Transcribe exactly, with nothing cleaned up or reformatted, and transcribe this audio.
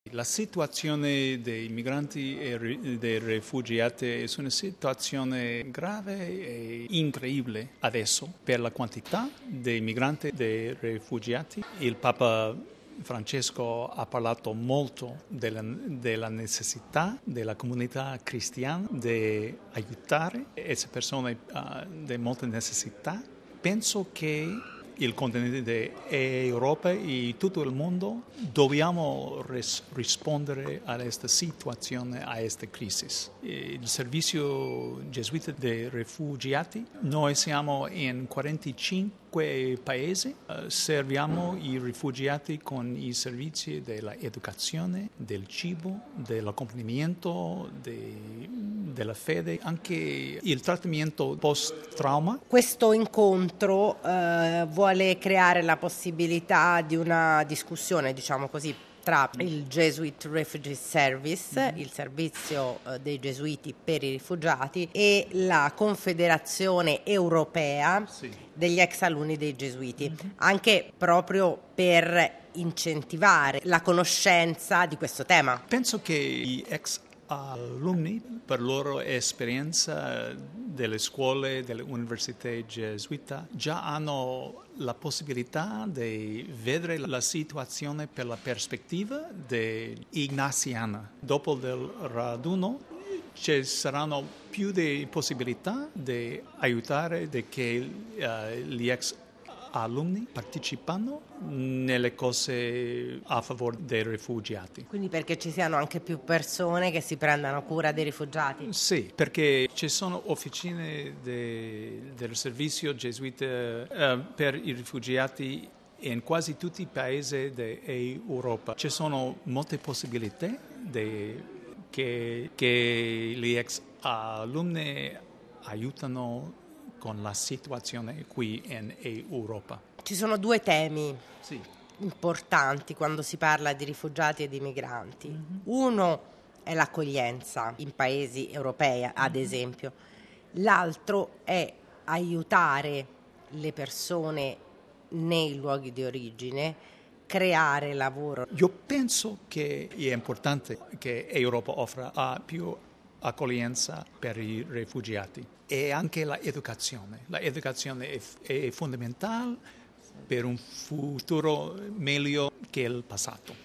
La situazione dei migranti e dei rifugiati è una situazione grave e incredibile adesso per la quantità dei migranti e dei rifugiati. Il Papa Francesco ha parlato molto della, della necessità della comunità cristiana di aiutare queste persone uh, di molte necessità. Penso che il continente dell'Europa e tutto il mondo dobbiamo ris- rispondere a questa situazione, a questa crisi. Il servizio gesuita dei rifugiati, noi siamo in quarantacinque paesi, eh, serviamo i rifugiati con i servizi dell'educazione, del cibo, dell'accompagnamento, de- della fede, anche il trattamento post-trauma. Questo incontro eh, vuole creare la possibilità di una discussione, diciamo così, tra il Jesuit Refugee Service, mm-hmm. il servizio eh, dei gesuiti per i rifugiati, e la Confederazione Europea sì. degli ex alunni dei gesuiti, mm-hmm. anche proprio per incentivare la conoscenza di questo tema. Penso che gli ex alunni, per loro esperienza delle scuole, delle università gesuite, già hanno la possibilità di vedere la situazione per la prospettiva ignasiana. Dopo il raduno ci saranno più di possibilità di aiutare di che uh, gli ex alunni partecipano nelle cose a favore dei rifugiati. Quindi perché ci siano anche più persone che si prendano cura dei rifugiati? Sì, perché ci sono officine de, del servizio gesuita eh, per i rifugiati in quasi tutti i paesi dell'Europa. Ci sono molte possibilità de, che, che gli ex alunni aiutano con la situazione qui in Europa. Ci sono due temi sì. importanti quando si parla di rifugiati e di migranti. Mm-hmm. Uno è l'accoglienza in paesi europei, ad esempio. L'altro è aiutare le persone nei luoghi di origine, creare lavoro. Io penso che è importante che l'Europa offra più accoglienza per i rifugiati e anche l'educazione. L'educazione è, è fondamentale per un futuro meglio che il passato.